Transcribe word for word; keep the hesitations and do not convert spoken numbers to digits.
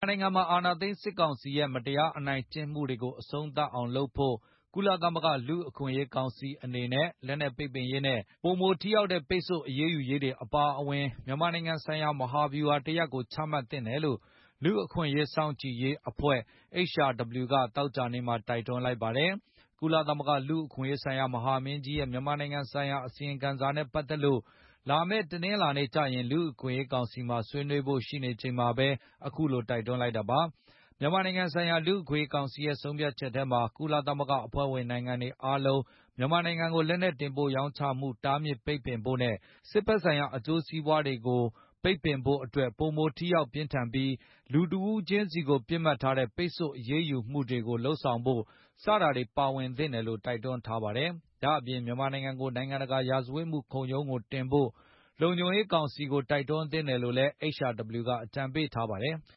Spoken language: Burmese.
နိုင်ငံမှာအာဏာသိမ်းစစ်ကောင်စီရဲ့မတရားအနိုင်ကျင့်မှုတွေကိုအဆုံးသတ်အောင်လုပ်ဖို့ကုလသမဂ္ဂလူ့အခွင့်အရေးကောင်စီအနေနဲ့လက်နက်ပိတ်ပင်ရေးနဲ့ပိုမိုထိရောက်တဲ့ပိတ်ဆို့အရေးယူရေးတွေအပါအဝင်မြန်မာနိုင်ငံဆိုင်ရာမဟာဗျူဟာတရပ်ကိုချမှတ်သင့်တယ်လို့လူ့အခွင့်အရေးစောင့်ကြည့်ရေးအဖွဲ့ H R W ကသောကြာနေ့မှာတိုက်တွန်းလိုက်ပါတယ်။ ကုလသမဂ္ဂလူ့အခွင့်အရေးဆိုင်ရာမဟာမင်းကြီးရဲ့မြန်မာနိုင်ငံဆိုင်ရာအစီရင်ခံစာနဲ့ပတ်သက်လို့လာမယ့်တနင်္လာနေ့ကျရင်လူ့အခွင့်အရေးကောင်စီမှာဆွေးနွေးဖို့ရှိနေချိန်မှာပဲအခုလိုတိုက်တွန်းလိုက်တာပါ။ မြန်မာနိုင်ငံဆိုင်ရာလူ့အခွင့်အရေးကောင်စီရဲ့ဆုံးဖြတ်ချက်ထဲမှာကုလသမဂ္ဂအဖွဲ့ဝင်နိုင်ငံတွေအားလုံးမြန်မာနိုင်ငံကိုလက်နက်တင်ပို့ရောင်းချမှုတားမြစ်ပိတ်ပင်ဖို့နဲ့စစ်ဘက်ဆိုင်ရာအကျိုးစီးပွားတွေကိုပိတ်ပင်ဖို့အတွက်ပိုမိုထိရောက်ပြင်းထန်ပြီးလူတဦးချင်းစီကိုပစ်မှတ်ထားတဲ့ပိတ်ဆို့အရေးယူမှုတွေကိုလုပ်ဆောင်ဖို့စတာတွေပါဝင်သင့်တယ်လို့တိုက်တွန်းထားပါတယ်။ ဒါ့အပြင်မြန်မာနိုင်ငံကိုနိုင်ငံတကာရာဇဝတ်မှုခုံရုံးကိုတင်ဖို့လုံခြုံရေးကောင်စီကိုတိုက်တွန်းသင့်တယ်လို့လည်း H R W ကအကြံပေးထားပါတယ်။